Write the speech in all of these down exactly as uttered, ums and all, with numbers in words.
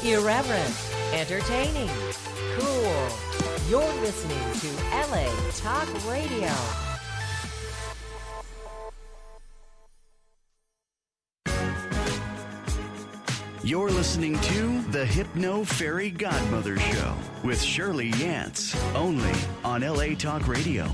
Irreverent, entertaining, cool. You're listening to L A Talk Radio. You're listening to the Hypno Fairy Godmother Show with Shirley Yance, only on L A Talk Radio.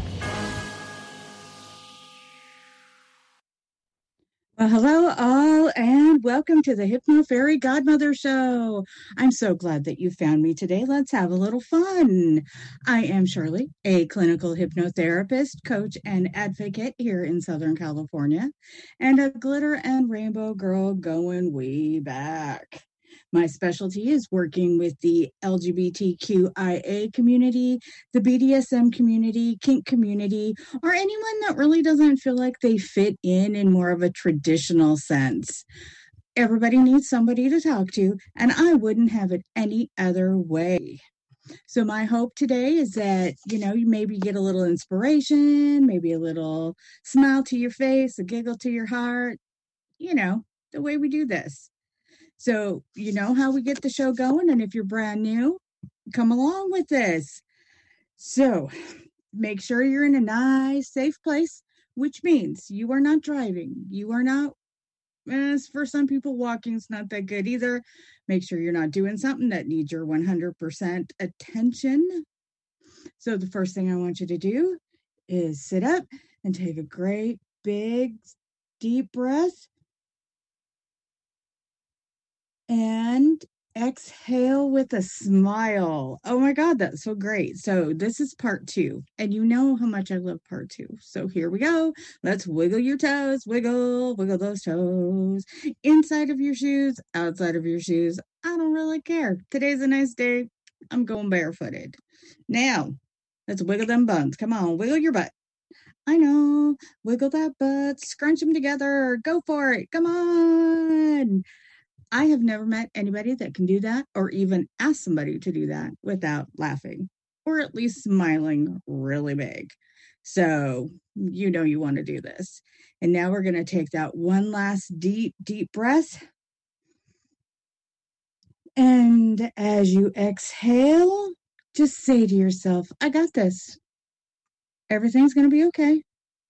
Well, hello all, and welcome to the Hypno Fairy Godmother Show. I'm so glad that you found me today. Let's have a little fun. I am Shirley, a clinical hypnotherapist, coach, and advocate here in Southern California, and a glitter and rainbow girl going way back. My specialty is working with the L G B T Q I A community, the B D S M community, kink community, or anyone that really doesn't feel like they fit in in more of a traditional sense. Everybody needs somebody to talk to, and I wouldn't have it any other way. So my hope today is that, you know, you maybe get a little inspiration, maybe a little smile to your face, a giggle to your heart, you know, the way we do this. So you know how we get the show going, and if you're brand new, come along with this. So make sure you're in a nice, safe place, which means you are not driving. You are not, as for some people, walking's not that good either. Make sure you're not doing something that needs your one hundred percent attention. So the first thing I want you to do is sit up and take a great, big, deep breath. And exhale with a smile. Oh my God, that's so great. So this is part two. And you know how much I love part two. So here we go. Let's wiggle your toes. Wiggle, wiggle those toes. Inside of your shoes, outside of your shoes. I don't really care. Today's a nice day. I'm going barefooted. Now, let's wiggle them buns. Come on, wiggle your butt. I know. Wiggle that butt. Scrunch them together. Go for it. Come on. I have never met anybody that can do that or even ask somebody to do that without laughing or at least smiling really big. So you know you want to do this. And now we're going to take that one last deep, deep breath. And as you exhale, just say to yourself, I got this. Everything's going to be okay.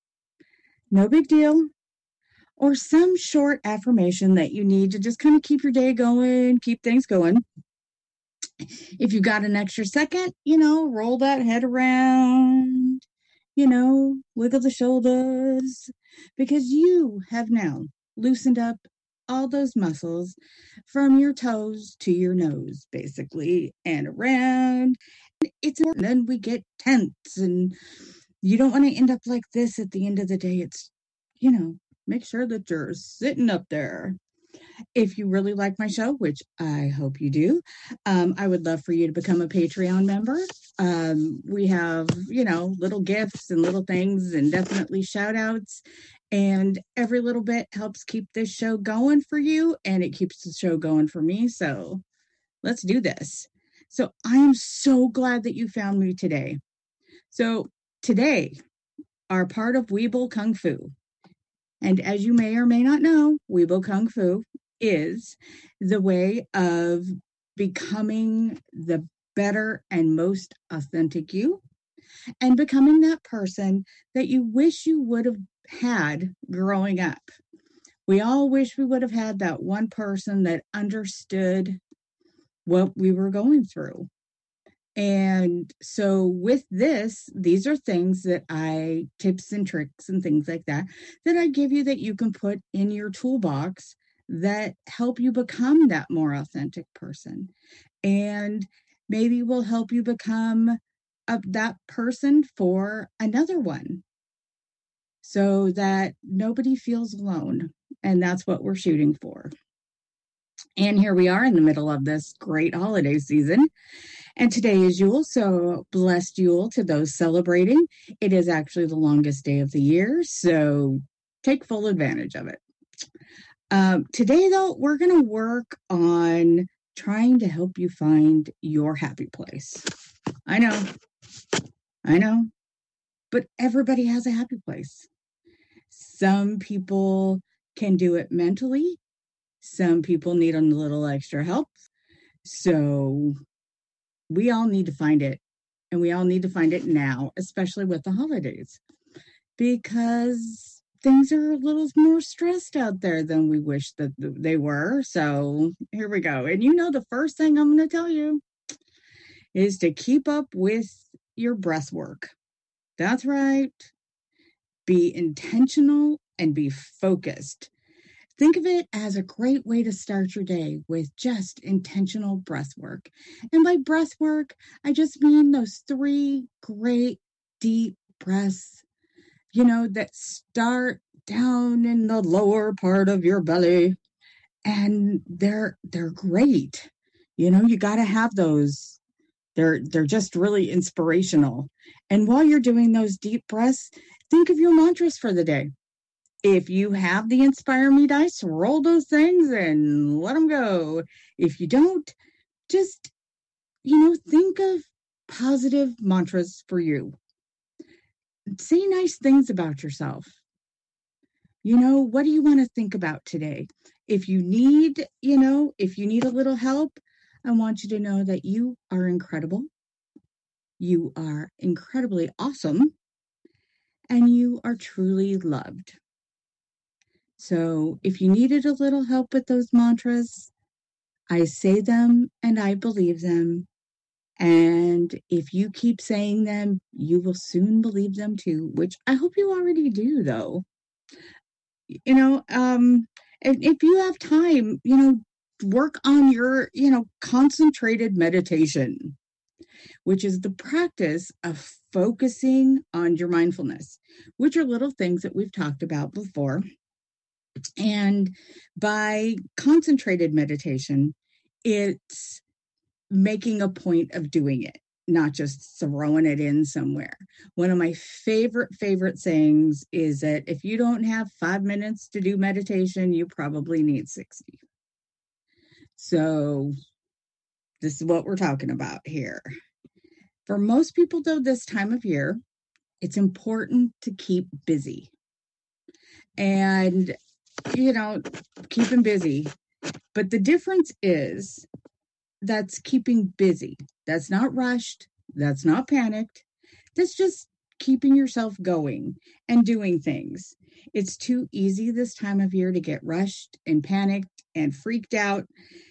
No big deal. Or some short affirmation that you need to just kind of keep your day going, keep things going. If you got an extra second, you know, roll that head around, you know, wiggle the shoulders, because you have now loosened up all those muscles from your toes to your nose, basically, and around. It's important. Then we get tense, and you don't want to end up like this at the end of the day. It's, you know, make sure that you're sitting up there. If you really like my show, which I hope you do, um, I would love for you to become a Patreon member. Um, we have, you know, little gifts and little things and definitely shout outs. And every little bit helps keep this show going for you. And it keeps the show going for me. So let's do this. So I am so glad that you found me today. So today, our part of Weeble Kung Fu. And as you may or may not know, Weeble Kung Fu is the way of becoming the better and most authentic you and becoming that person that you wish you would have had growing up. We all wish we would have had that one person that understood what we were going through. And so with this, these are things that I, tips and tricks and things like that, that I give you that you can put in your toolbox that help you become that more authentic person. And maybe will help you become a, that person for another one so that nobody feels alone. And that's what we're shooting for. And here we are in the middle of this great holiday season. And today is Yule, so blessed Yule to those celebrating. It is actually the longest day of the year, so take full advantage of it. Um, today, though, we're going to work on trying to help you find your happy place. I know, I know, but everybody has a happy place. Some people can do it mentally. Some people need a little extra help. So we all need to find it, and we all need to find it now, especially with the holidays, because things are a little more stressed out there than we wish that they were. So here we go. And you know, the first thing I'm going to tell you is to keep up with your breath work. That's right. Be intentional and be focused. Think of it as a great way to start your day with just intentional breath work. And by breath work, I just mean those three great deep breaths, you know, that start down in the lower part of your belly. And they're they're great. You know, you got to have those. They're they're just really inspirational. And while you're doing those deep breaths, think of your mantras for the day. If you have the Inspire Me dice, roll those things and let them go. If you don't, just, you know, think of positive mantras for you. Say nice things about yourself. You know, what do you want to think about today? If you need, you know, if you need a little help, I want you to know that you are incredible. You are incredibly awesome. And you are truly loved. So if you needed a little help with those mantras, I say them and I believe them. And if you keep saying them, you will soon believe them too, which I hope you already do, though. You know, um, if, if you have time, you know, work on your, you know, concentrated meditation, which is the practice of focusing on your mindfulness, which are little things that we've talked about before. And by concentrated meditation, it's making a point of doing it, not just throwing it in somewhere. One of my favorite, favorite sayings is that if you don't have five minutes to do meditation, you probably need sixty. So this is what we're talking about here. For most people, though, this time of year, it's important to keep busy. And you know, keeping busy. But the difference is that's keeping busy. That's not rushed. That's not panicked. That's just keeping yourself going and doing things. It's too easy this time of year to get rushed and panicked and freaked out.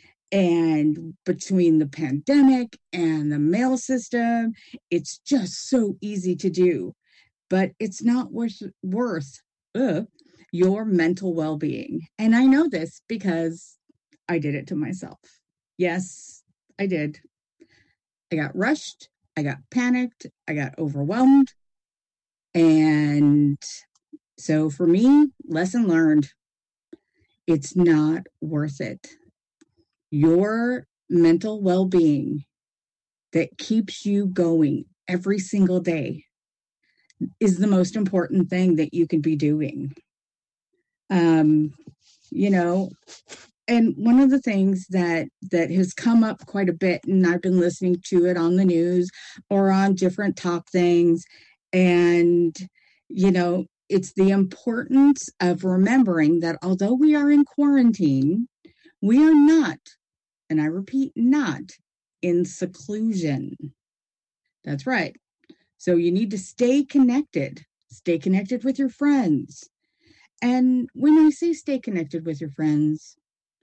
And between the pandemic and the mail system, it's just so easy to do. But it's not worth, worth uh, your mental well-being. And I know this because I did it to myself. Yes, I did. I got rushed. I got panicked. I got overwhelmed. And so for me, lesson learned, it's not worth it. Your mental well-being that keeps you going every single day is the most important thing that you can be doing. Um, you know, and one of the things that, that has come up quite a bit, and I've been listening to it on the news or on different talk things, and, you know, it's the importance of remembering that although we are in quarantine, we are not, and I repeat, not in seclusion. That's right. So you need to stay connected, stay connected with your friends. And when I say stay connected with your friends,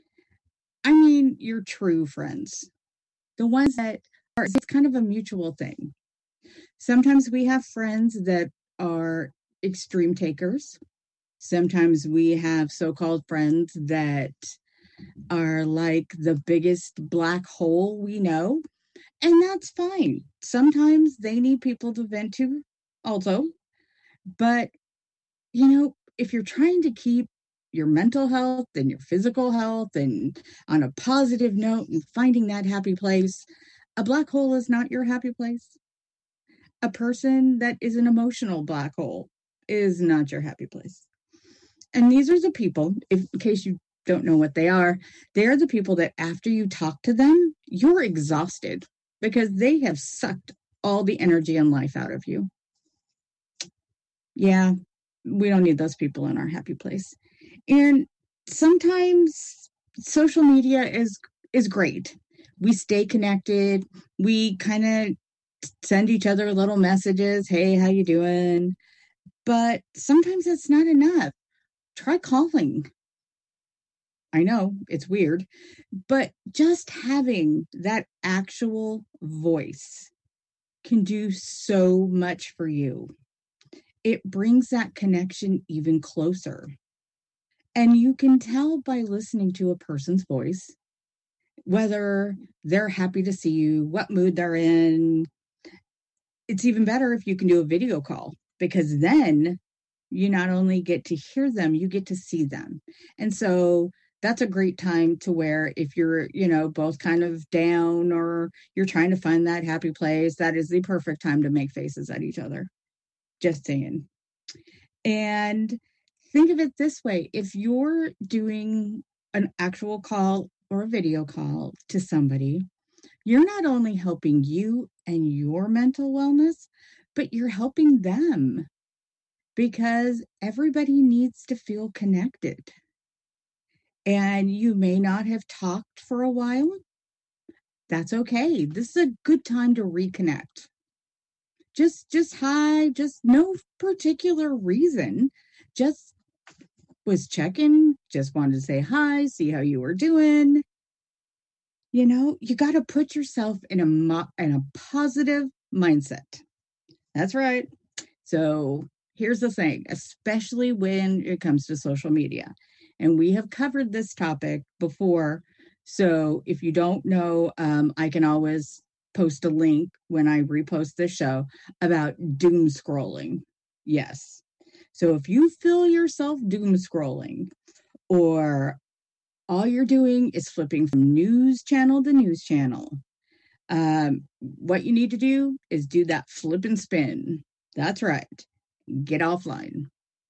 I mean your true friends, the ones that are, it's kind of a mutual thing. Sometimes we have friends that are extreme takers. Sometimes we have so-called friends that are like the biggest black hole we know. And that's fine. Sometimes they need people to vent to also. But, you know, if you're trying to keep your mental health and your physical health and on a positive note and finding that happy place, a black hole is not your happy place. A person that is an emotional black hole is not your happy place. And these are the people, if, in case you don't know what they are, they are the people that after you talk to them, you're exhausted because they have sucked all the energy and life out of you. Yeah, we don't need those people in our happy place. And sometimes social media is is great, we stay connected. We kind of send each other little messages. Hey, how you doing? But sometimes that's not enough. Try calling. I know it's weird, but just having that actual voice can do so much for you. It brings that connection even closer. And you can tell by listening to a person's voice whether they're happy to see you, what mood they're in. It's even better if you can do a video call, because then you not only get to hear them, you get to see them. And so that's a great time to where if you're, you know, both kind of down or you're trying to find that happy place, that is the perfect time to make faces at each other. Just saying. And think of it this way. If you're doing an actual call or a video call to somebody, you're not only helping you and your mental wellness, but you're helping them, because everybody needs to feel connected. And you may not have talked for a while. That's okay. This is a good time to reconnect. Just, just hi, just no particular reason. Just was checking, just wanted to say hi, see how you were doing. You know, you got to put yourself in a mo- in a positive mindset. That's right. So here's the thing, especially when it comes to social media. And we have covered this topic before. So if you don't know, um, I can always post a link when I repost this show about doom scrolling. Yes. So if you feel yourself doom scrolling, or all you're doing is flipping from news channel to news channel, um, what you need to do is do that flip and spin. That's right. Get offline.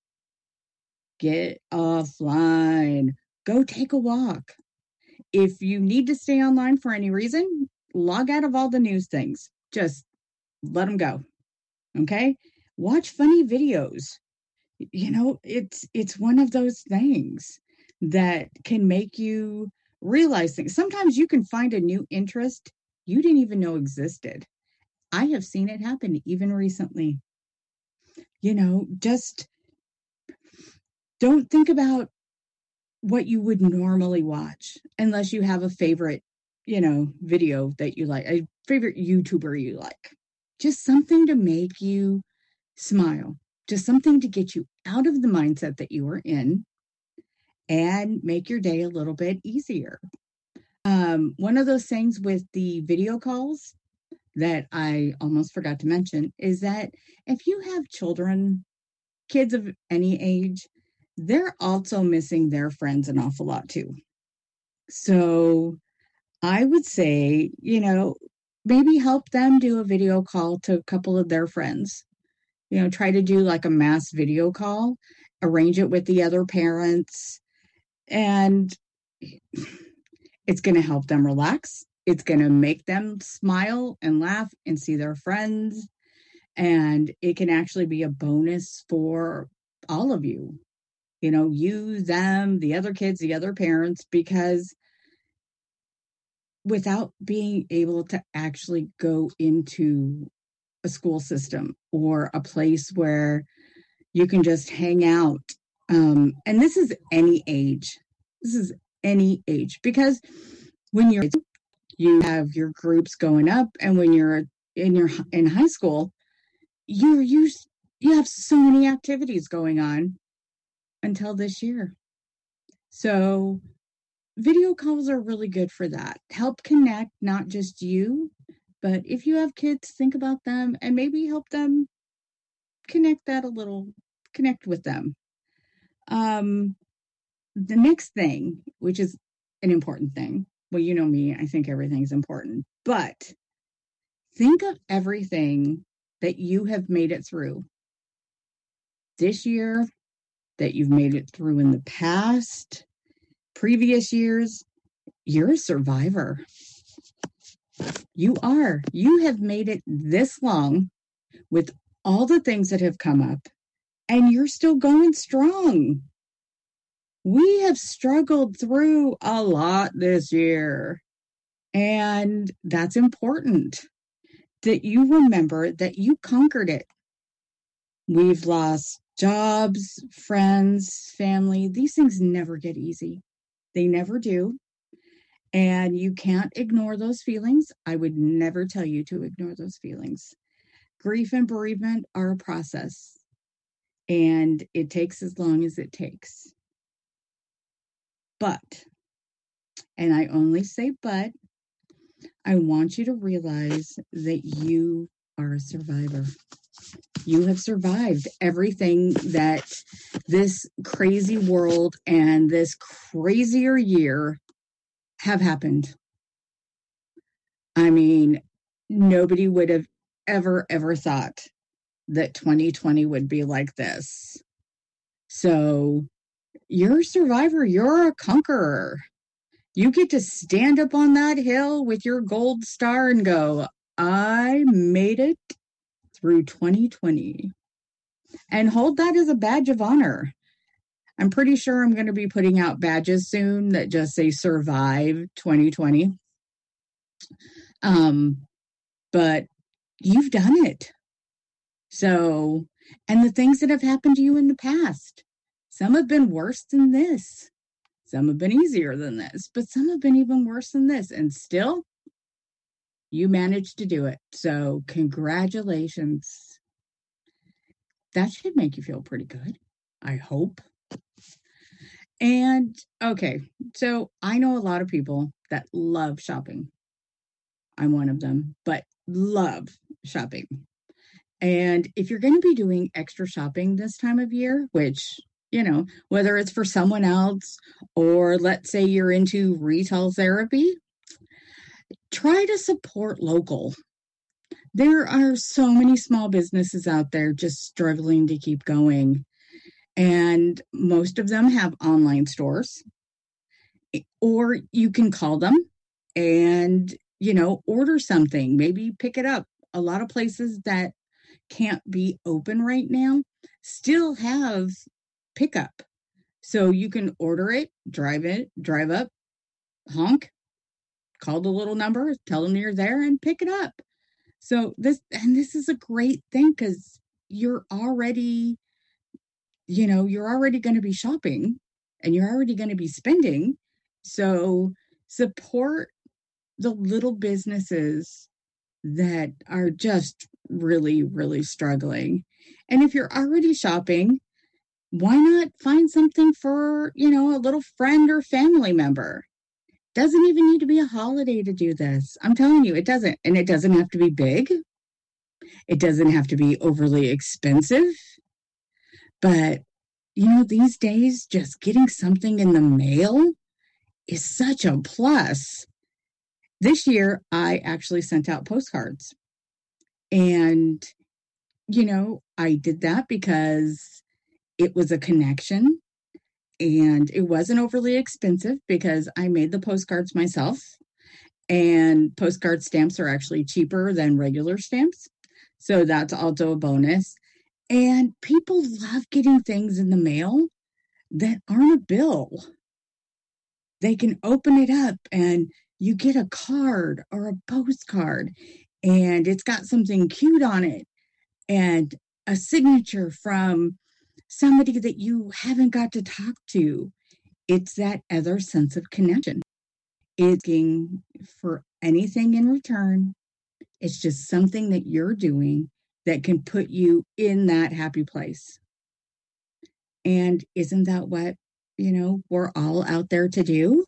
Get offline. Go take a walk. If you need to stay online for any reason, log out of all the news things. Just let them go. Okay? Watch funny videos. You know, it's it's one of those things that can make you realize things. Sometimes you can find a new interest you didn't even know existed. I have seen it happen even recently. You know, just don't think about what you would normally watch unless you have a favorite, you know, video that you like, a favorite YouTuber you like. Just something to make you smile. Just something to get you out of the mindset that you were in and make your day a little bit easier. Um, one of those things with the video calls that I almost forgot to mention is that if you have children, kids of any age, they're also missing their friends an awful lot too. So I would say, you know, maybe help them do a video call to a couple of their friends. You know, try to do like a mass video call, arrange it with the other parents, and it's going to help them relax. It's going to make them smile and laugh and see their friends. And it can actually be a bonus for all of you. You know, you, them, the other kids, the other parents, because without being able to actually go into a school system or a place where you can just hang out. Um, and this is any age. This is any age, because when you're, you have your groups going up, and when you're in your in high school, you you you have so many activities going on until this year. So video calls are really good for that. Help connect not just you, but if you have kids, think about them and maybe help them connect that a little, connect with them. Um, the next thing, which is an important thing, well, you know me, I think everything's important, but think of everything that you have made it through this year, that you've made it through in the past, previous years. You're a survivor. You are. You have made it this long with all the things that have come up, and you're still going strong. We have struggled through a lot this year. And that's important that you remember that you conquered it. We've lost jobs, friends, family. These things never get easy. They never do. And you can't ignore those feelings. I would never tell you to ignore those feelings. Grief and bereavement are a process, and it takes as long as it takes. But, and I only say but, I want you to realize that you are a survivor. You have survived everything that this crazy world and this crazier year have happened. I mean, nobody would have ever, ever thought that twenty twenty would be like this. So you're a survivor. You're a conqueror. You get to stand up on that hill with your gold star and go, I made it through twenty twenty. And hold that as a badge of honor. I'm pretty sure I'm going to be putting out badges soon that just say survive twenty twenty. Um, but you've done it. So, and the things that have happened to you in the past, some have been worse than this. Some have been easier than this, but some have been even worse than this. And still, you managed to do it. So congratulations. That should make you feel pretty good, I hope. And okay, so I know a lot of people that love shopping. I'm one of them, but love shopping. And if you're going to be doing extra shopping this time of year, which, you know, whether it's for someone else or let's say you're into retail therapy, try to support local. There are so many small businesses out there just struggling to keep going. And most of them have online stores. Or you can call them and, you know, order something, maybe pick it up. A lot of places that can't be open right now still have pickup. So you can order it, drive it, drive up, honk, call the little number, tell them you're there and pick it up. So this, and this is a great thing because you're already, you know, you're already going to be shopping and you're already going to be spending. So support the little businesses that are just really, really struggling. And if you're already shopping, why not find something for, you know, a little friend or family member? Doesn't even need to be a holiday to do this. I'm telling you, it doesn't. And it doesn't have to be big. It doesn't have to be overly expensive. But, you know, these days, just getting something in the mail is such a plus. This year, I actually sent out postcards. And, you know, I did that because it was a connection. And it wasn't overly expensive because I made the postcards myself. And postcard stamps are actually cheaper than regular stamps. So that's also a bonus. And people love getting things in the mail that aren't a bill. They can open it up and you get a card or a postcard and it's got something cute on it and a signature from somebody that you haven't got to talk to. It's that other sense of connection. It's asking for anything in return. It's just something that you're doing that can put you in that happy place. And isn't that what, you know, we're all out there to do?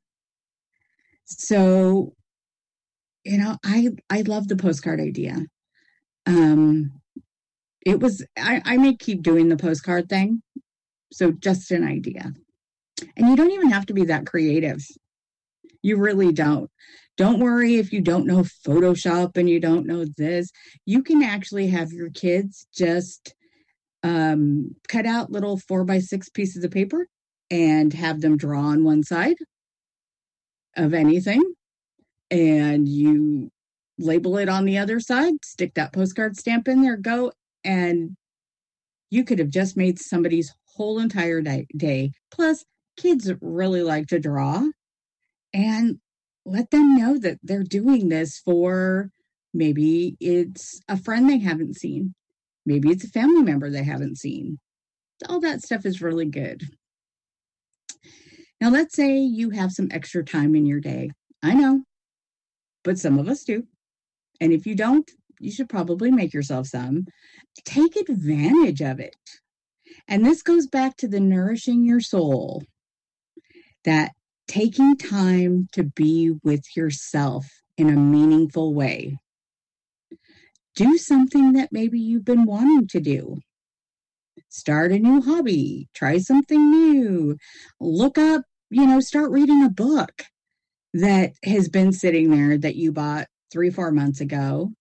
So, you know, I, I love the postcard idea. Um, it was, I, I may keep doing the postcard thing. So just an idea. And you don't even have to be that creative. You really don't. Don't worry if you don't know Photoshop and you don't know this. You can actually have your kids just um, cut out little four by six pieces of paper and have them draw on one side of anything. And you label it on the other side, stick that postcard stamp in there, go. And you could have just made somebody's whole entire day. Plus, kids really like to draw. And let them know that they're doing this for, maybe it's a friend they haven't seen. Maybe it's a family member they haven't seen. All that stuff is really good. Now, let's say you have some extra time in your day. I know, but some of us do. And if you don't, you should probably make yourself some. Take advantage of it. And this goes back to the nourishing your soul, that taking time to be with yourself in a meaningful way. Do something that maybe you've been wanting to do. Start a new hobby. Try something new. Look up, you know, start reading a book that has been sitting there that you bought three, four months ago.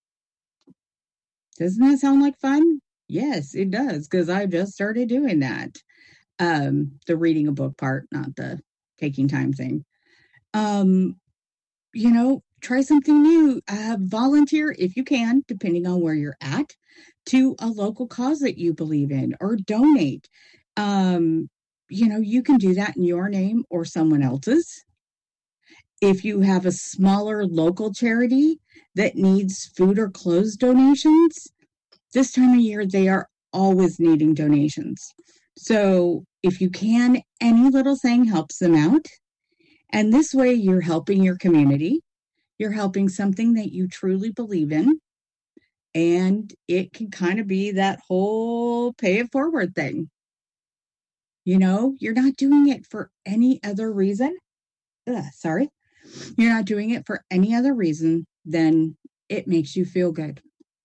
Doesn't that sound like fun? Yes, it does, because I just started doing that. Um, the reading a book part, not the taking time thing. Um, you know, try something new. Uh, volunteer if you can, depending on where you're at, to a local cause that you believe in, or donate. Um, you know, you can do that in your name or someone else's. If you have a smaller local charity that needs food or clothes donations, this time of year, they are always needing donations. So if you can, any little thing helps them out. And this way you're helping your community. You're helping something that you truly believe in. And it can kind of be that whole pay it forward thing. You know, you're not doing it for any other reason. Ugh, sorry. You're not doing it for any other reason than it makes you feel good.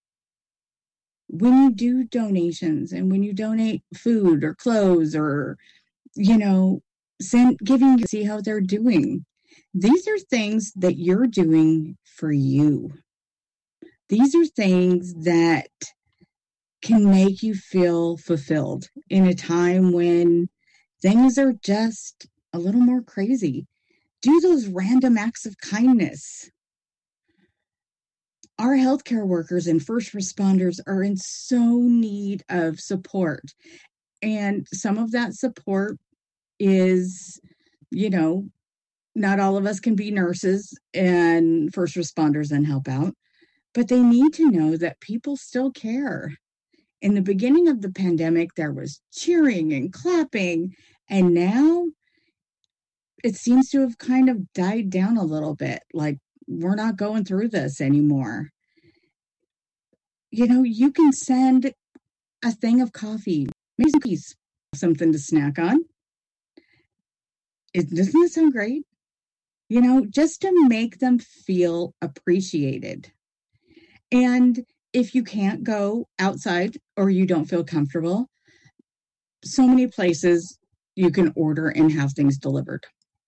When you do donations and when you donate food or clothes or, you know, send, giving, see how they're doing. These are things that you're doing for you. These are things that can make you feel fulfilled in a time when things are just a little more crazy. Do those random acts of kindness. Our healthcare workers and first responders are in so need of support. And some of that support is, you know, not all of us can be nurses and first responders and help out, but they need to know that people still care. In the beginning of the pandemic, there was cheering and clapping, and now it seems to have kind of died down a little bit. Like, we're not going through this anymore. You know, you can send a thing of coffee, maybe some cookies, something to snack on. It, doesn't that sound great? You know, just to make them feel appreciated. And if you can't go outside or you don't feel comfortable, so many places you can order and have things delivered.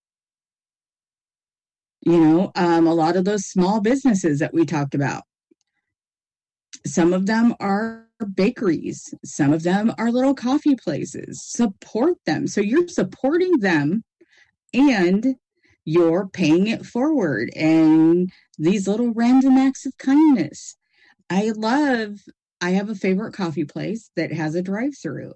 You know, um, a lot of those small businesses that we talked about. Some of them are bakeries. Some of them are little coffee places. Support them. So you're supporting them and you're paying it forward. And these little random acts of kindness. I love, I have a favorite coffee place that has a drive-through.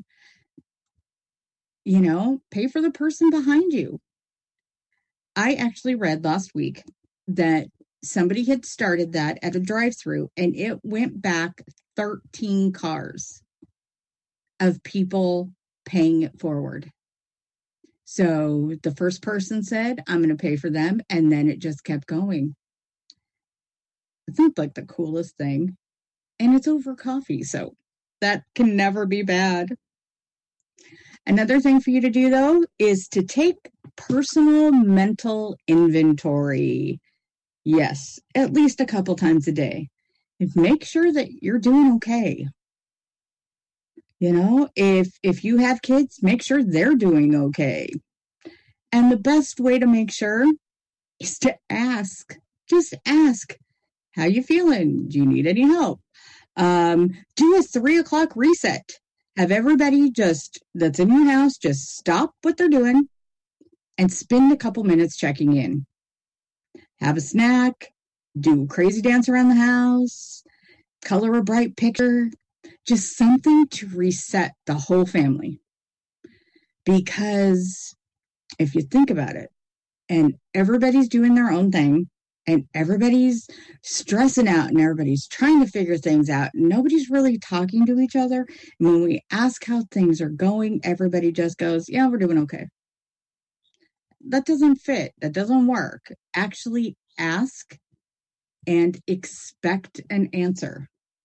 You know, pay for the person behind you. I actually read last week that somebody had started that at a drive-through and it went back thirteen cars of people paying it forward. So the first person said, I'm going to pay for them. And then it just kept going. It's not like the coolest thing. And it's over coffee. So that can never be bad. Another thing for you to do, though, is to take personal mental inventory. Yes, at least a couple times a day. And make sure that you're doing okay. You know, if if you have kids, make sure they're doing okay. And the best way to make sure is to ask. Just ask. How you feeling? Do you need any help? Um, do a three o'clock reset. Have everybody just that's in your house just stop what they're doing and spend a couple minutes checking in. Have a snack, do a crazy dance around the house, color a bright picture, just something to reset the whole family. Because if you think about it, and everybody's doing their own thing, and everybody's stressing out, and everybody's trying to figure things out. Nobody's really talking to each other. And when we ask how things are going, everybody just goes, yeah, we're doing okay. That doesn't fit. That doesn't work. Actually ask and expect an answer.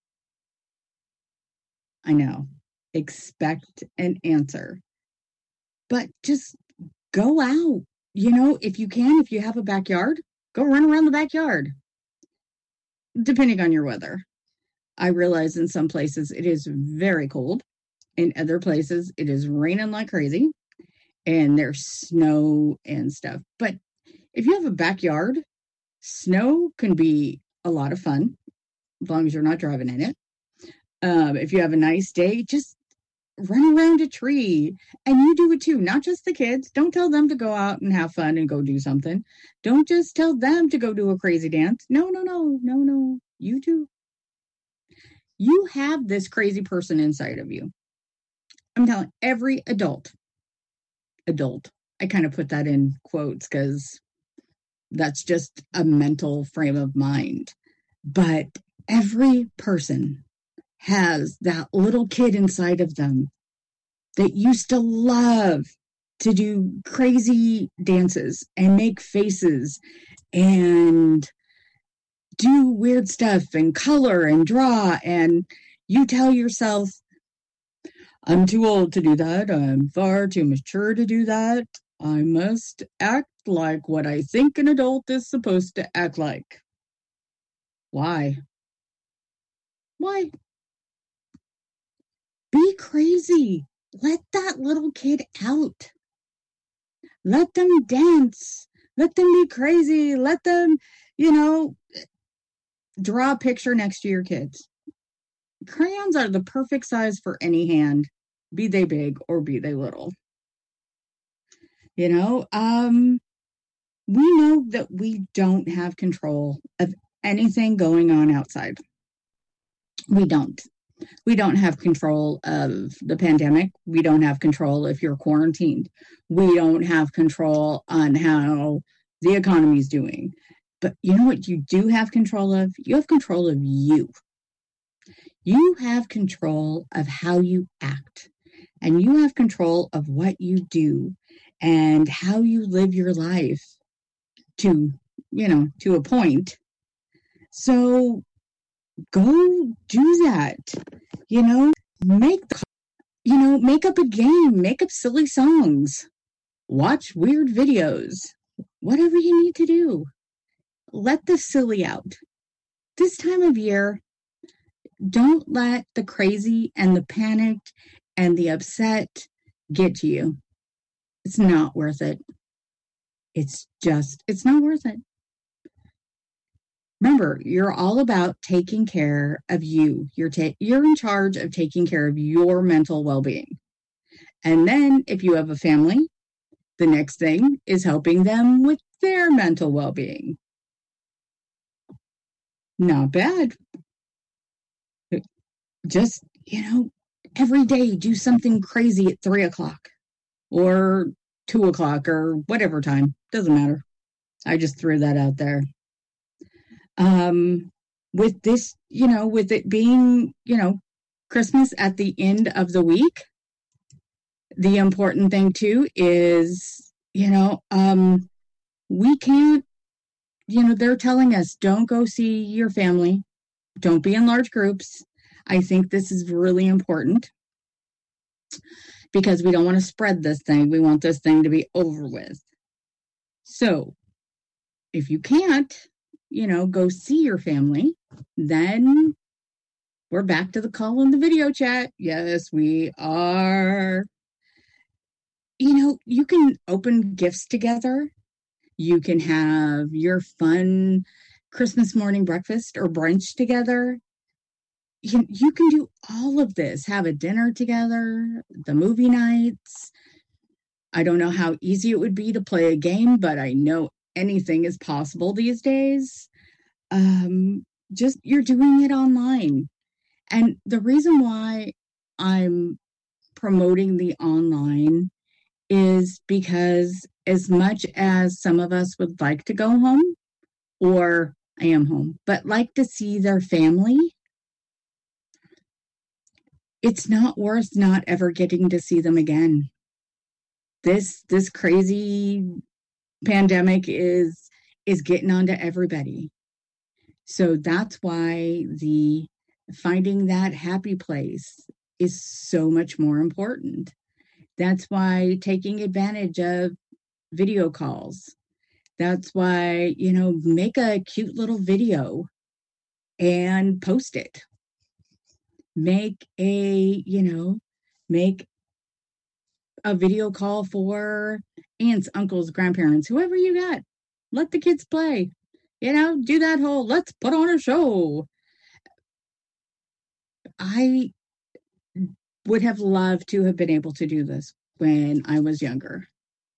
I know. Expect an answer. But just go out. You know, if you can, if you have a backyard, go run around the backyard. Depending on your weather. I realize in some places it is very cold. In other places it is raining like crazy. And there's snow and stuff. But if you have a backyard, snow can be a lot of fun, as long as you're not driving in it. Um, if you have a nice day, just run around a tree. And you do it too, not just the kids. Don't tell them to go out and have fun and go do something. Don't just tell them to go do a crazy dance. No, no, no, no, no. You do. You have this crazy person inside of you. I'm telling every adult. Adult. I kind of put that in quotes because that's just a mental frame of mind. But every person has that little kid inside of them that used to love to do crazy dances and make faces and do weird stuff and color and draw. And you tell yourself, I'm too old to do that. I'm far too mature to do that. I must act like what I think an adult is supposed to act like. Why? Why? Be crazy. Let that little kid out. Let them dance. Let them be crazy. Let them, you know, draw a picture next to your kids. Crayons are the perfect size for any hand, be they big or be they little. You know, um, we know that we don't have control of anything going on outside. We don't. We don't have control of the pandemic. We don't have control if you're quarantined. We don't have control on how the economy is doing. But you know what you do have control of? You have control of you. You have control of how you act. And you have control of what you do and how you live your life to, you know, to a point. So go do that. You know, make, you know, make up a game, make up silly songs, watch weird videos, whatever you need to do. Let the silly out. This time of year, don't let the crazy and the panic and the upset get to you. It's not worth it. It's just, it's not worth it. Remember, you're all about taking care of you. You're ta- you're in charge of taking care of your mental well-being. And then if you have a family, the next thing is helping them with their mental well-being. Not bad. Just, you know, every day do something crazy at three o'clock or two o'clock or whatever time. Doesn't matter. I just threw that out there. Um, with this, you know, with it being, you know, Christmas at the end of the week, the important thing too is, you know, um, we can't, you know, they're telling us don't go see your family. Don't be in large groups. I think this is really important because we don't want to spread this thing. We want this thing to be over with. So if you can't, you know, go see your family, then we're back to the call and the video chat. Yes, we are. You know, you can open gifts together. You can have your fun Christmas morning breakfast or brunch together. You, you can do all of this. Have a dinner together, the movie nights. I don't know how easy it would be to play a game, but I know anything is possible these days. Um, just you're doing it online. And the reason why I'm promoting the online is because as much as some of us would like to go home, or I am home, but like to see their family, it's not worth not ever getting to see them again. This this crazy pandemic is is getting onto everybody. So that's why the finding that happy place is so much more important. That's why taking advantage of video calls. That's why, you know, make a cute little video and post it. Make a, you know, make a video call for aunts, uncles, grandparents, whoever you got. Let the kids play. You know, do that whole, let's put on a show. I would have loved to have been able to do this when I was younger.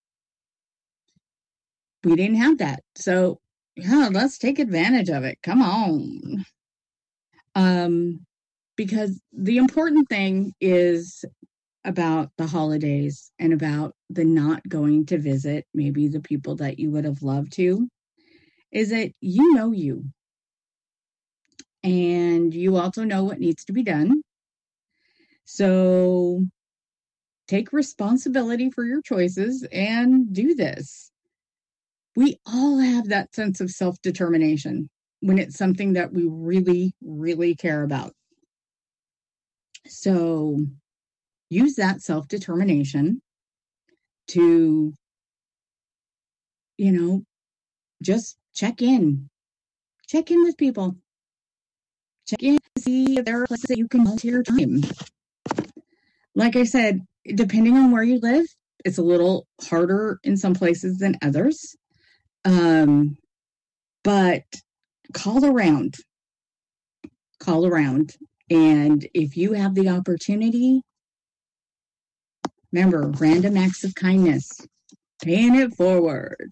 We didn't have that. So, yeah, let's take advantage of it. Come on. Um, because the important thing is about the holidays and about the not going to visit maybe the people that you would have loved to, is that you know you. And you also know what needs to be done. So take responsibility for your choices and do this. We all have that sense of self-determination when it's something that we really, really care about. So use that self-determination to, you know, just check in. Check in with people. Check in to see if there are places that you can volunteer time. Like I said, depending on where you live, it's a little harder in some places than others. Um, but call around. Call around. And if you have the opportunity, remember, random acts of kindness. Paying it forward.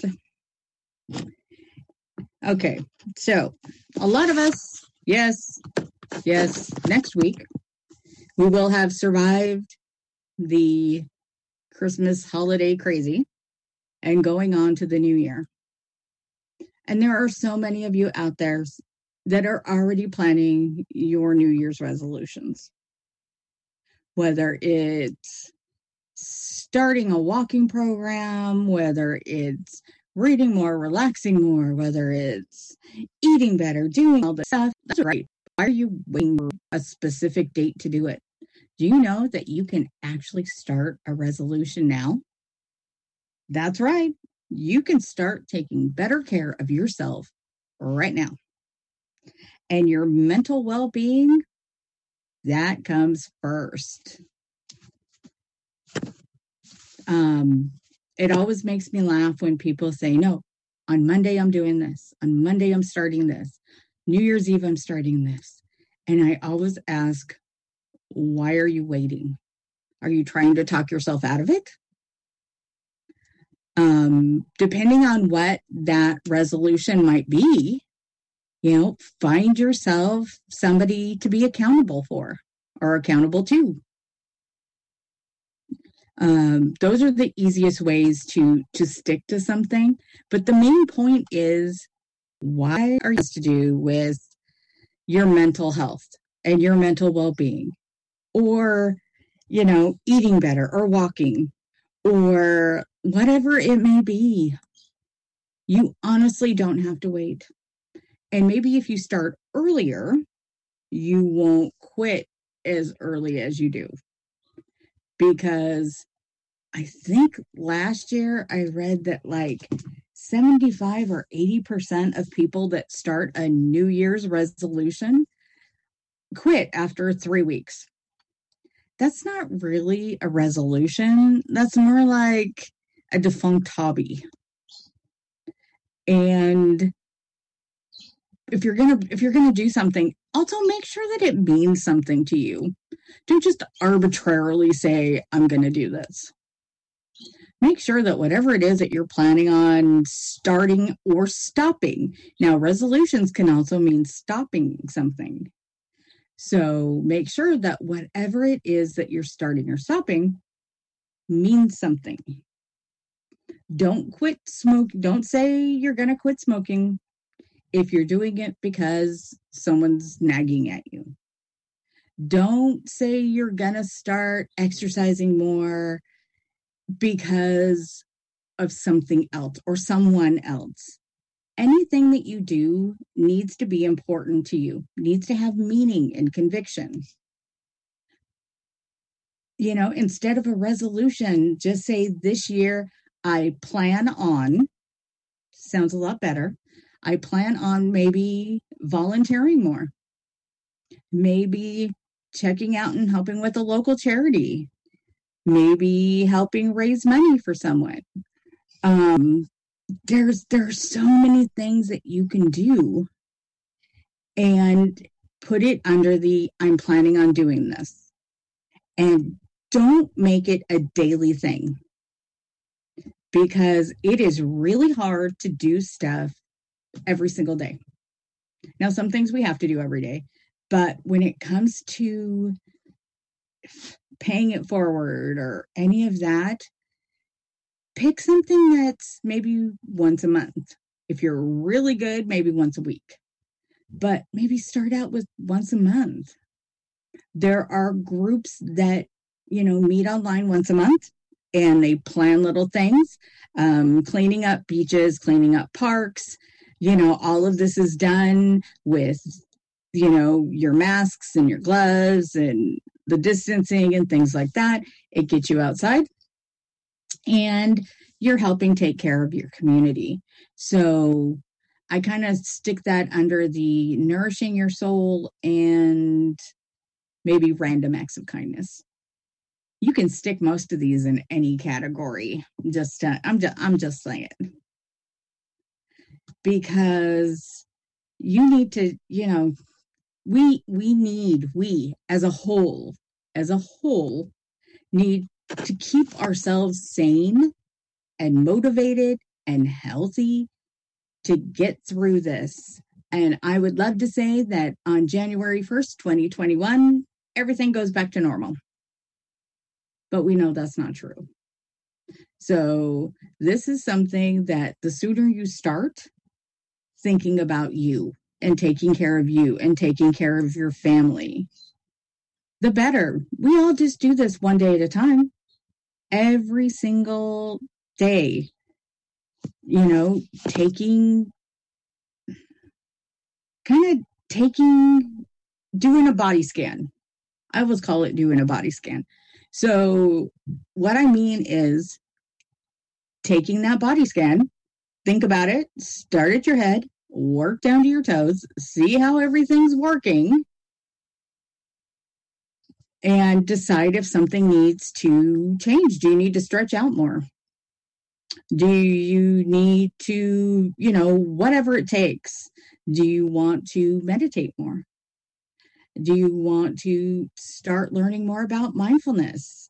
Okay, so a lot of us, yes, yes, next week, we will have survived the Christmas holiday crazy and going on to the new year. And there are so many of you out there that are already planning your New Year's resolutions. Whether it's starting a walking program, whether it's reading more, relaxing more, whether it's eating better, doing all this stuff, that's right. Why are you waiting for a specific date to do it? Do you know that you can actually start a resolution now? That's right. You can start taking better care of yourself right now. And your mental well-being, that comes first. Um, it always makes me laugh when people say, no, on Monday I'm doing this. On Monday I'm starting this. New Year's Eve I'm starting this. And I always ask, why are you waiting? Are you trying to talk yourself out of it? Um, depending on what that resolution might be, you know, find yourself somebody to be accountable for or accountable to. Um, those are the easiest ways to, to stick to something. But the main point is, why are you to do with your mental health and your mental well-being, or, you know, eating better or walking or whatever it may be? You honestly don't have to wait. And maybe if you start earlier, you won't quit as early as you do. Because I think last year I read that like seventy-five or eighty percent of people that start a New Year's resolution quit after three weeks. That's not really a resolution. That's more like a defunct hobby. And if you're gonna if you're gonna do something, also make sure that it means something to you. Don't just arbitrarily say, I'm gonna do this. Make sure that whatever it is that you're planning on starting or stopping. Now, resolutions can also mean stopping something. So make sure that whatever it is that you're starting or stopping, means something. Don't quit smoke. Don't say you're going to quit smoking if you're doing it because someone's nagging at you. Don't say you're going to start exercising more because of something else or someone else. Anything that you do needs to be important to you, needs to have meaning and conviction. You know, instead of a resolution, just say this year, I plan on, sounds a lot better. I plan on maybe volunteering more, maybe checking out and helping with a local charity, maybe helping raise money for someone. Um, there's there's so many things that you can do, and put it under the I'm planning on doing this. And don't make it a daily thing, because it is really hard to do stuff every single day. Now, some things we have to do every day, but when it comes to paying it forward or any of that, pick something that's maybe once a month. If you're really good, maybe once a week, but maybe start out with once a month. There are groups that, you know, meet online once a month and they plan little things, um, cleaning up beaches, cleaning up parks. You know, all of this is done with, you know, your masks and your gloves and the distancing and things like that. It gets you outside and you're helping take care of your community. So I kind of stick that under the nourishing your soul and maybe random acts of kindness. You can stick most of these in any category. Just, uh, I'm just, I'm just saying, because you need to, you know, we, we need, we as a whole, as a whole need to keep ourselves sane and motivated and healthy to get through this. And I would love to say that on January first, twenty twenty-one, everything goes back to normal. But we know that's not true. So this is something that the sooner you start thinking about you and taking care of you and taking care of your family, the better. We all just do this one day at a time. Every single day, you know, taking, kind of taking, doing a body scan. I always call it doing a body scan. So what I mean is taking that body scan, think about it, start at your head, work down to your toes, see how everything's working, and decide if something needs to change. Do you need to stretch out more? Do you need to, you know, whatever it takes? Do you want to meditate more? Do you want to start learning more about mindfulness?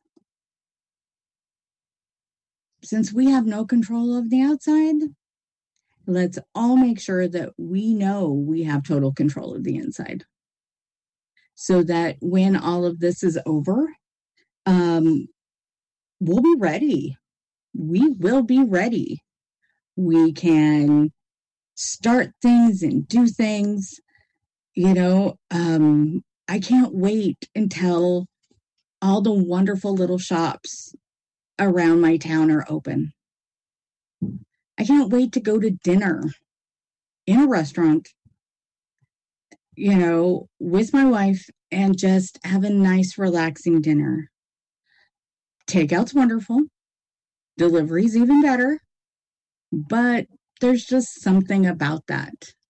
Since we have no control of the outside, let's all make sure that we know we have total control of the inside. So that when all of this is over, um, we'll be ready. We will be ready. We can start things and do things. You know, um, I can't wait until all the wonderful little shops around my town are open. I can't wait to go to dinner in a restaurant, you know, with my wife and just have a nice, relaxing dinner. Takeout's wonderful. Delivery's even better. But there's just something about that.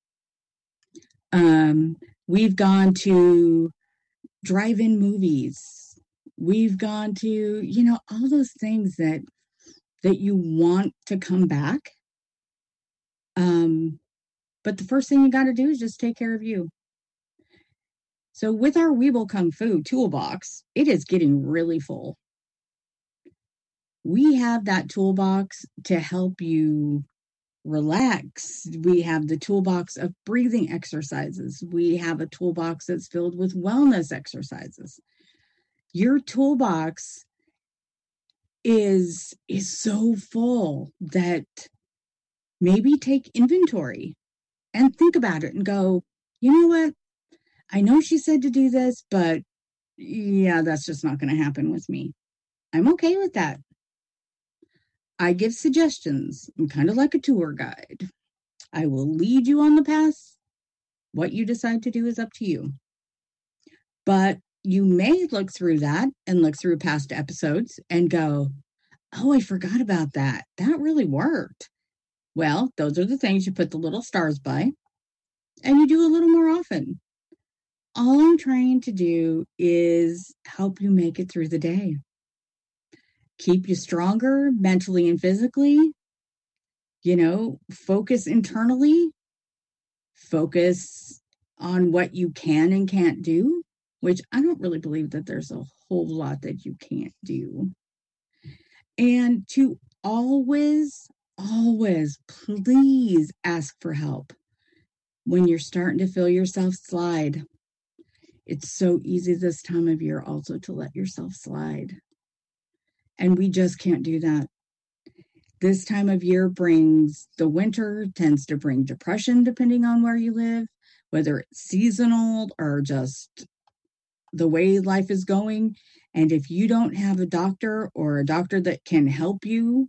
Um, we've gone to drive-in movies. We've gone to, you know, all those things that that you want to come back. Um, but the first thing you got to do is just take care of you. So with our Weeble Kung Fu toolbox, it is getting really full. We have that toolbox to help you relax. We have the toolbox of breathing exercises. We have a toolbox that's filled with wellness exercises. Your toolbox is is so full that maybe take inventory and think about it and go, you know what? I know she said to do this, but yeah, that's just not going to happen with me. I'm okay with that. I give suggestions. I'm kind of like a tour guide. I will lead you on the path. What you decide to do is up to you. But you may look through that and look through past episodes and go, oh, I forgot about that. That really worked. Well, those are the things you put the little stars by, and you do a little more often. All I'm trying to do is help you make it through the day. Keep you stronger mentally and physically. You know, focus internally. Focus on what you can and can't do, which I don't really believe that there's a whole lot that you can't do. And to always, always, please ask for help when you're starting to feel yourself slide. It's so easy this time of year also to let yourself slide. And we just can't do that. This time of year brings, the winter tends to bring depression depending on where you live, whether it's seasonal or just the way life is going. And if you don't have a doctor or a doctor that can help you,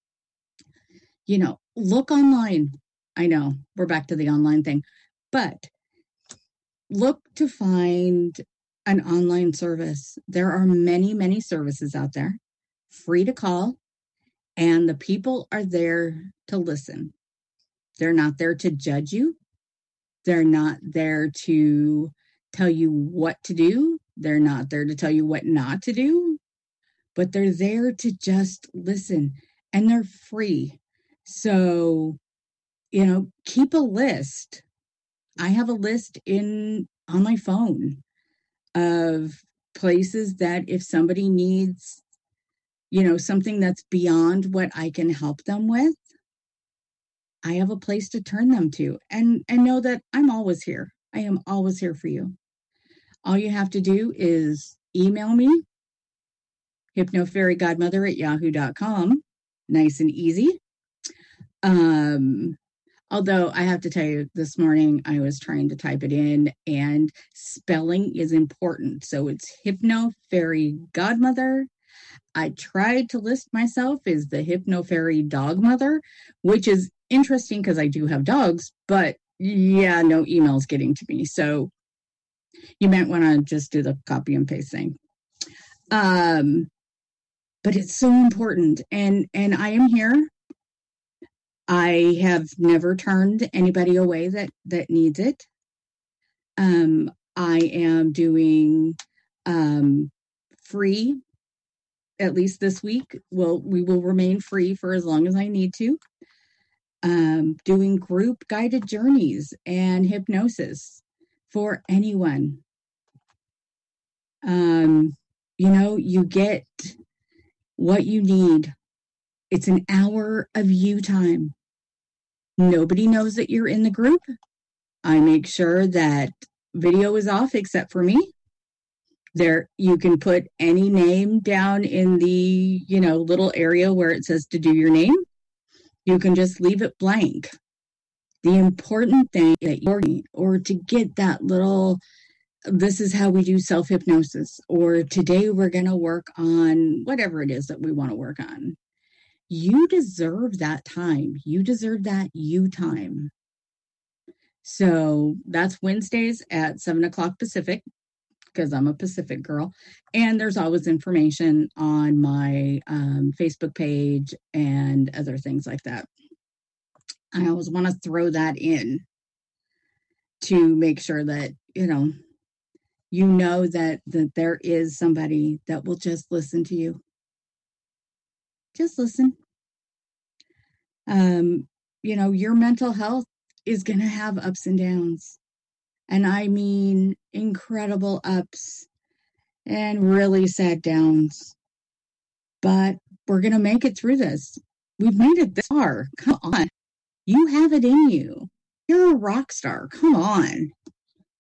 you know, look online. I know we're back to the online thing, but look to find an online service. There are many, many services out there, free to call, and the people are there to listen. They're not there to judge you. They're not there to tell you what to do. They're not there to tell you what not to do, but they're there to just listen, and they're free. So, you know, keep a list. I have a list in on my phone of places that if somebody needs, you know, something that's beyond what I can help them with, I have a place to turn them to, and, and know that I'm always here. I am always here for you. All you have to do is email me, hypnofairygodmother at yahoo dot com. Nice and easy. Um, although I have to tell you, this morning I was trying to type it in, and spelling is important. So it's hypnofairygodmother. I tried to list myself as the hypnofairy dog mother, which is interesting because I do have dogs, but yeah, no emails getting to me. So you might want to just do the copy and paste thing. Um, but it's so important. And, and I am here. I have never turned anybody away that, that needs it. Um, I am doing um, free, at least this week. Well, we will remain free for as long as I need to. Um, doing group guided journeys and hypnosis for anyone. Um, you know, you get what you need. It's an hour of you time. Nobody knows that you're in the group. I make sure that video is off except for me. There, you can put any name down in the, you know, little area where it says to do your name. You can just leave it blank. The important thing that you're, or to get that little, this is how we do self-hypnosis, or today we're going to work on whatever it is that we want to work on. You deserve that time. You deserve that you time. So that's Wednesdays at seven o'clock Pacific, because I'm a Pacific girl. And there's always information on my um, Facebook page and other things like that. I always want to throw that in to make sure that, you know, you know that, that there is somebody that will just listen to you. Just listen. Um, you know, your mental health is going to have ups and downs. And I mean incredible ups and really sad downs. But we're going to make it through this. We've made it this far. Come on. You have it in you. You're a rock star. Come on.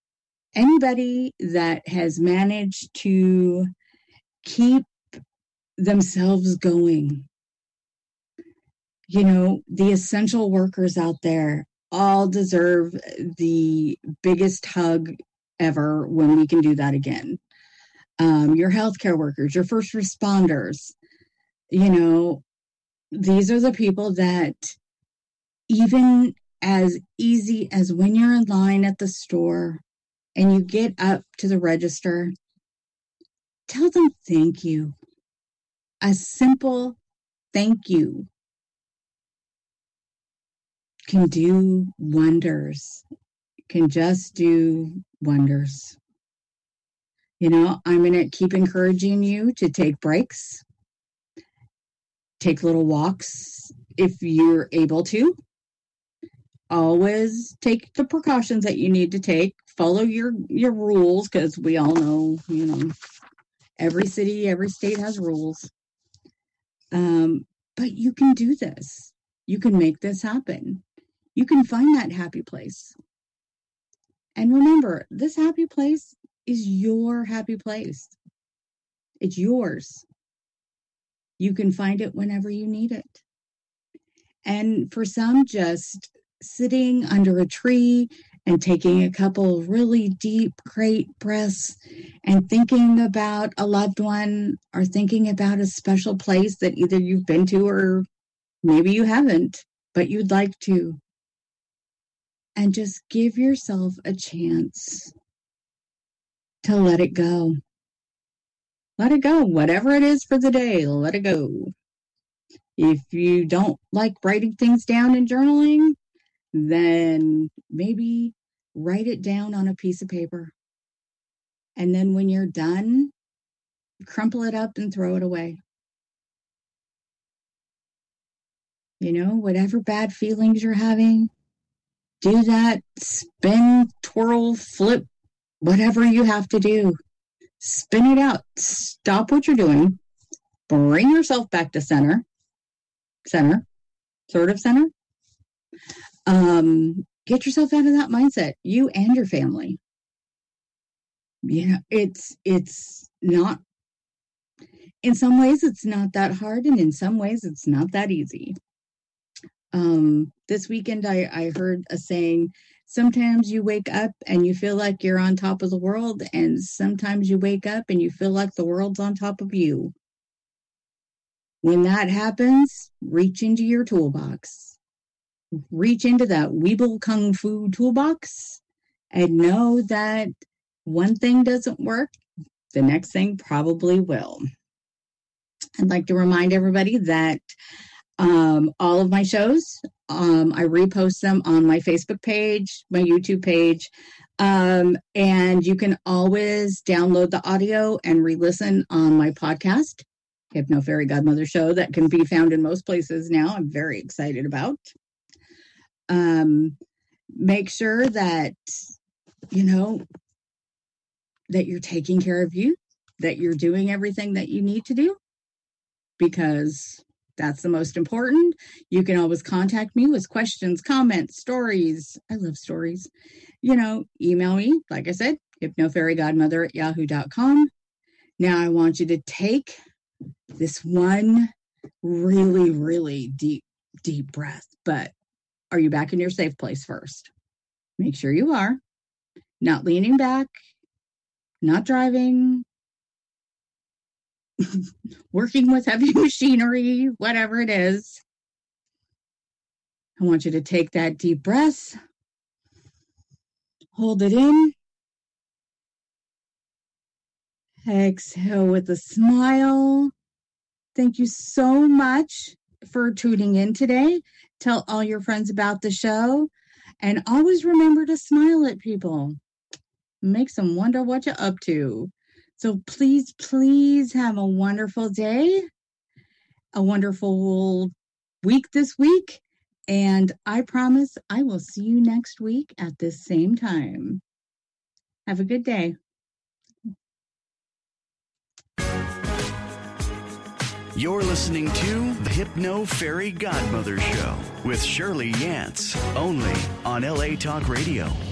Anybody that has managed to keep themselves going. You know, the essential workers out there all deserve the biggest hug ever when we can do that again. Um, your healthcare workers, your first responders, you know, these are the people that even as easy as when you're in line at the store and you get up to the register, tell them thank you. A simple thank you can do wonders, can just do wonders. You know, I'm going to keep encouraging you to take breaks, take little walks if you're able to. Always take the precautions that you need to take. Follow your, your rules, because we all know, you know, every city, every state has rules. Um, but you can do this. You can make this happen. You can find that happy place. And remember, this happy place is your happy place. It's yours. You can find it whenever you need it. And for some, just sitting under a tree and taking a couple really deep, great breaths and thinking about a loved one or thinking about a special place that either you've been to or maybe you haven't, but you'd like to. And just give yourself a chance to let it go. Let it go. Whatever it is for the day, let it go. If you don't like writing things down and journaling, then maybe write it down on a piece of paper. And then when you're done, crumple it up and throw it away. You know, whatever bad feelings you're having, do that, spin, twirl, flip, whatever you have to do. Spin it out. Stop what you're doing. Bring yourself back to center. Center. Sort of center. Um, get yourself out of that mindset. You and your family. You know, it's, it's not, in some ways it's not that hard, and in some ways it's not that easy. Um, this weekend, I, I heard a saying, sometimes you wake up and you feel like you're on top of the world, and sometimes you wake up and you feel like the world's on top of you. When that happens, reach into your toolbox. Reach into that Weeble Kung Fu toolbox and know that one thing doesn't work, the next thing probably will. I'd like to remind everybody that Um, all of my shows, um, I repost them on my Facebook page, my YouTube page, um, and you can always download the audio and re-listen on my podcast, Hypno Fairy Godmother Show, that can be found in most places now. I'm very excited about. Um, make sure that, you know, that you're taking care of you, that you're doing everything that you need to do, because that's the most important. You can always contact me with questions, comments, stories. I love stories. You know, email me, like I said, hypnofairygodmother at yahoo dot com. Now I want you to take this one really, really deep, deep breath. But are you back in your safe place first? Make sure you are. Not leaning back, not driving, working with heavy machinery, whatever it is. I want you to take that deep breath, hold it in, exhale with a smile. Thank you so much for tuning in today. Tell all your friends about the show, and always remember to smile at people. Makes them wonder what you're up to. So please, please have a wonderful day, a wonderful week this week, and I promise I will see you next week at this same time. Have a good day. You're listening to the Hypno Fairy Godmother Show with Shirley Yance, only on L A Talk Radio.